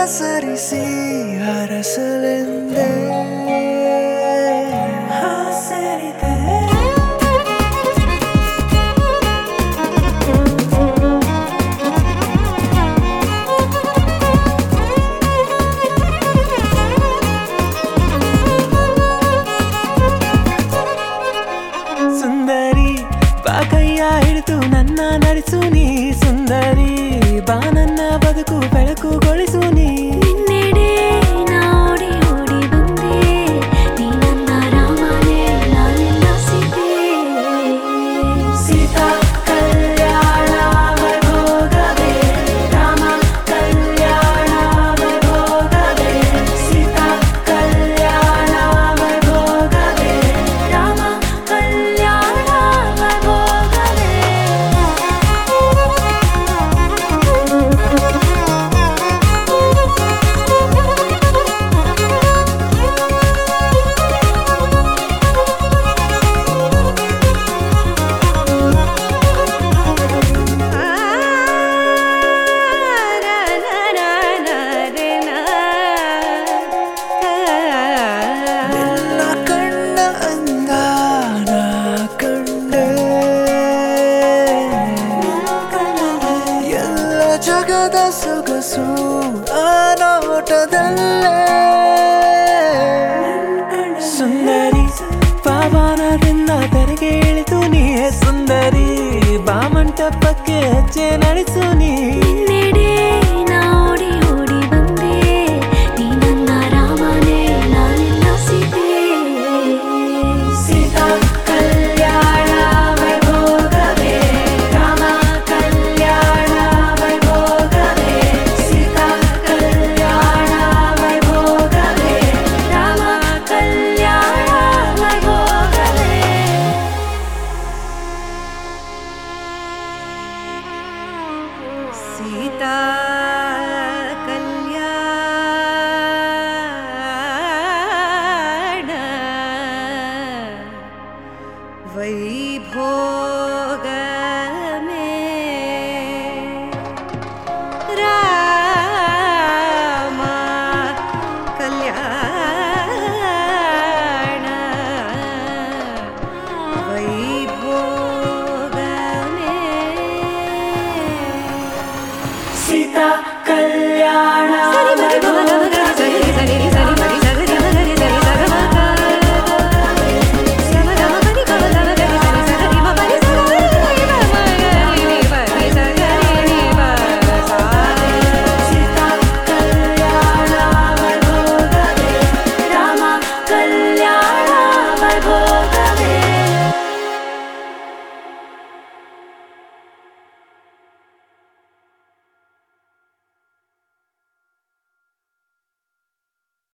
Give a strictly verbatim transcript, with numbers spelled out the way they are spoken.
ಸರಿಸಿ ಹರಸಲೆಂದೇ ಹಾಸರಿದೆ. ಸುಂದರಿ ಬಾ ಕೈಯ ಹಿಡಿದು ನನ್ನ ನಡೆಸು ನೀ, ಸುಂದರಿ ಬಾ ನನ್ನ ಬದುಕು ಬೆಳಕುಗೊಳಿಸು ನೀ. ನಿನ್ನೆಡೆ ನಾ ಓಡಿ ಓಡಿ ಬಂದೆ, ನೀ ನನ್ನ ರಾಮನೇ ನಾನೆಲ್ಲ ಸೀತೆ. ಸೀತಾ ಕಲ್ಯಾಣ ವೈಭೋಗವೇ, ರಾಮ ಕಲ್ಯಾಣ ವೈಭೋಗವೇ, ಸೀತಾ ಕಲ್ಯಾಣ ವೈಭೋಗವೇ, ರಾಮ ಕಲ್ಯಾಣ ವೈಭೋಗವೇ. ನಿನ್ನ ಕಣ್ಣ ಅಂದಾನ ಕಂಡೆ, ಎಲ್ಲ ಜಗದ ಸೊಗಸು ಆ ನೋಟದಲ್ಲೇ. ಸುಂದರಿ ಪಾವನದಿಂದ ತೆರೆಗೆ ಇಳಿತು ನೀ, ಸುಂದರಿ ಬಾ ಮಂಟಪಕ್ಕೆ ಹೆಜ್ಜೆ ನಡೆಸು ನೀ. ನಿನ್ನೆಡೆ ನಾ ಓಡಿ ಓಡಿ ಬಂದೆ, ನೀ ನನ್ನ ರಾಮನೇ ನಾನೆಲ್ಲ ಸೀತೆ. ಸೀತಾ ಕಲ್ಯಾಣ ವೈಭೋಗವೇ, ರಾಮ ಕಲ್ಯಾಣ ವೈಭೋಗವೇ, ಸೀತಾ ಕಲ್ಯಾಣ ವೈಭೋಗವೇ, ರಾಮ ಕಲ್ಯಾಣ ವೈಭೋಗವೇ. ಸೀತಾ ಕಲ್ಯಾಣ ವೈಭೋಗಮೇ, ರಾಮ ಕಲ್ಯಾಣ ವೈಭೋಗಮೇ. ಸೀತಾ ಕಲ್ಯಾಣ